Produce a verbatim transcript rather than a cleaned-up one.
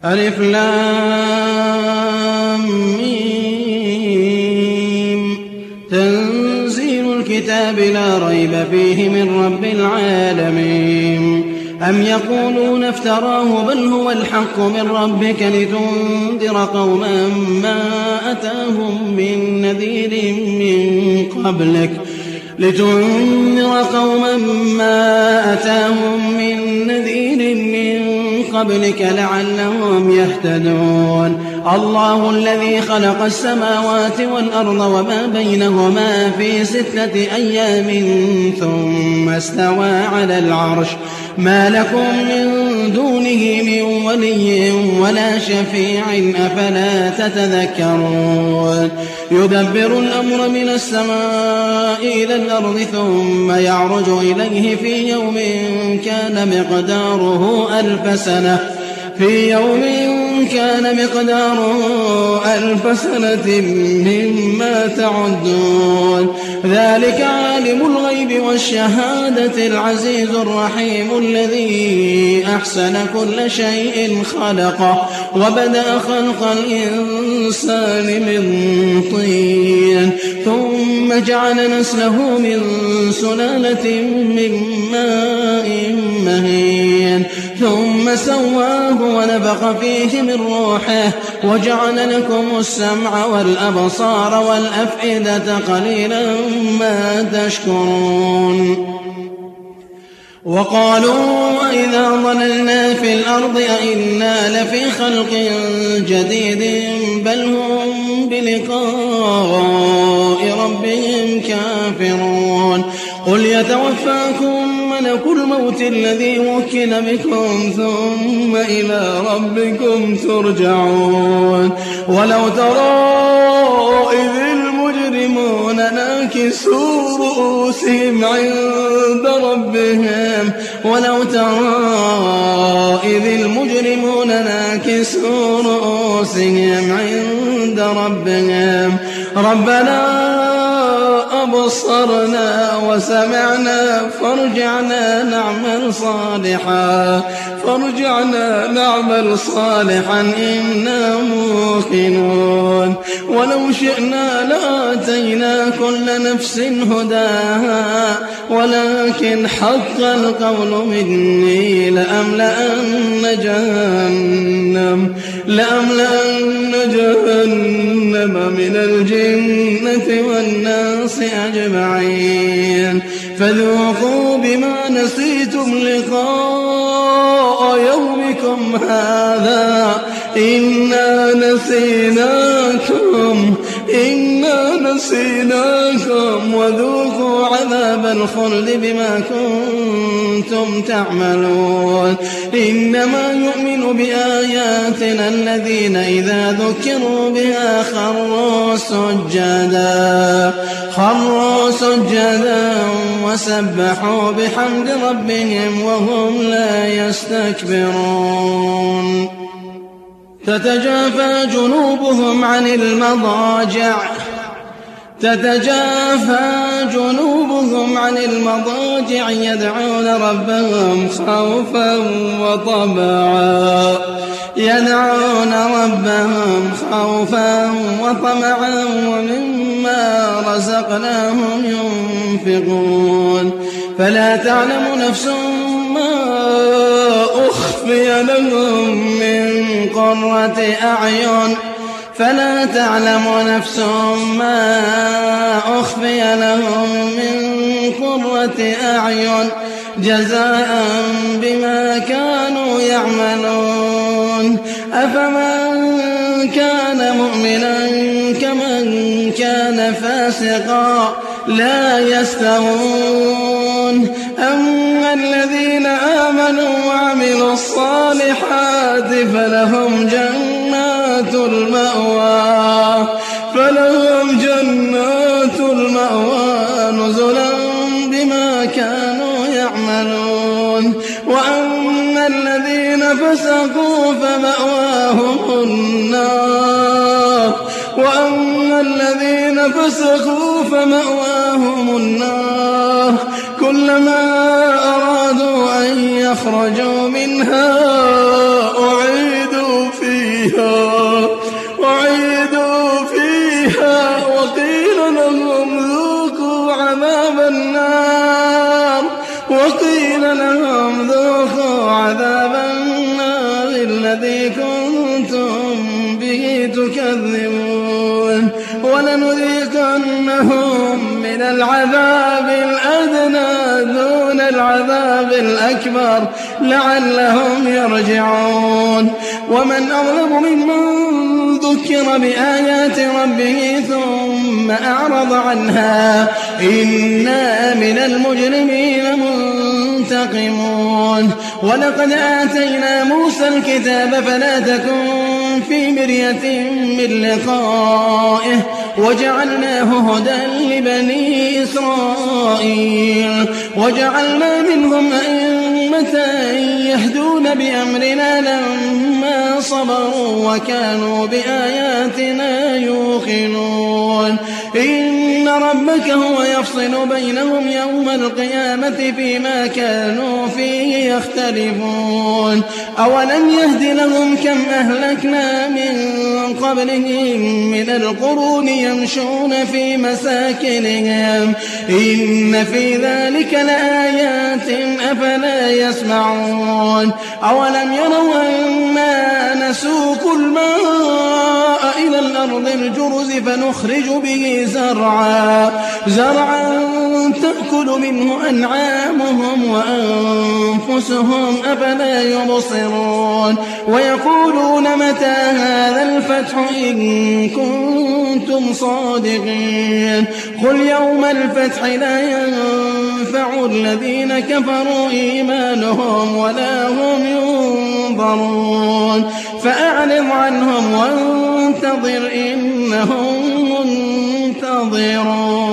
ألف لام ميم تنزيل الكتاب لا ريب فيه من رب العالمين. أم يقولون افتراه بل هو الحق من ربك لتنذر قوما ما أتاهم من نذير من قبلك لتنذر قوما ما أتاهم من نذير من قبلك لعلهم يهتدون. الله الذي خلق السماوات والأرض وما بينهما في ستة أيام ثم استوى على العرش ما لكم من دونه من ولي ولا شفيع أفلا تتذكرون. يدبر الأمر من السماء إلى الأرض ثم يعرج إليه في يوم كان مقداره ألف سنة في يوم كان مقداره ألف سنة مما تعدون. ذلك عالم الغيب والشهادة العزيز الرحيم الذي أحسن كل شيء خلقه وبدأ خلق الإنسان من طين ثم جعل نسله من سلالة من ماء مهين ثم سواه ونفخ فيه من روحه وجعل لكم السمع والأبصار والأفئدة قليلا ما تشكرون. وقالوا وإذا ضللنا في الأرض أئنا لفي خلق جديد بل هم بلقاء ربهم كافرون. قل يتوفاكم ملك الموت الذي وكل بكم ثم إلى ربكم ترجعون. ولو ترى إذ المجرمون ناكسوا رؤوسهم عند ربهم ولو ترى إذ المجرمون ناكسوا رؤوسهم عند ربهم ربنا أبصرنا وسمعنا فارجعنا نعمل صالحا فارجعنا نعمل صالحا إنا موقنون. ولو شئنا لآتينا كل نفس هداها ولكن حق القول مني لأملأن جهنم لأملأن جهنم من الجنة والناس أجمعين. فذوقوا بما نسيتم لقاء يومكم هذا إنا نسيناكم إنا نسيناكم وذوقوا عذاب الخلد بما كنتم تعملون. إنما يؤمن بآياتنا الذين إذا ذكروا بها خروا سجدا خروا سجدا وسبحوا بحمد ربهم وهم لا يستكبرون. تتجافى جنوبهم عن المضاجع تتجافى جنوبهم عن المضاجع يدعون ربهم خوفا وطمعا يدعون ربهم خوفا وطمعا ومما رزقناهم ينفقون. فلا تعلم نفس ما أخفي لهم من قرة أعين فلا تعلم نفس ما أخفي لهم من قرة أعين جزاء بما كانوا يعملون. أفمن كان مؤمنا كمن كان فاسقا لا يستوون. أما الذين آمنوا وعملوا الصالحات فلهم جنات المأوى فلهم جنات المأوى نزلا بما كانوا يعملون. وأما الذين فسقوا فمأواهم النار وأما الذين فسقوا فمأواهم النار كلما أرادوا أن يخرجوا منها أعيدوا فيها وعيدوا فيها وقيل لهم ذوقوا عذاب النار وقيل لهم ذوقوا عذاب النار الذي كنتم به تكذبون ولنذيقنهم من العذاب الأدنى دون العذاب الأكبر لعلهم يرجعون ومن أظلم ممن ذكر بآيات ربه ثم أعرض عنها إنا من المجرمين منتقمون ولقد آتينا موسى الكتاب فلا تكن في مرية من لقائه وجعلناه هدى لبني إسرائيل وجعلنا منهم أئمة يهدون بأمرنا لما صبروا وكانوا بآياتنا يوقنون إن ربك هو يفصل بينهم يوم القيامة فيما كانوا فيه يختلفون أولم يهد لهم كم أهلكنا من قبلهم من القرون يمشون في مساكنهم إن في ذلك لآيات أفلا يسمعون أولم يروا أنا نسوق الماء إلى الأرض الجرز فنخرج به زرعا زرعا تأكل منه أنعامهم وأنفسهم أفلا يبصرون ويقولون متى هذا الفتح إن كنتم صادقين قل يوم الفتح لا ينفع الذين كفروا إيمانهم ولا هم ينظرون فأعرض عنهم وانتظر إنهم منتظرون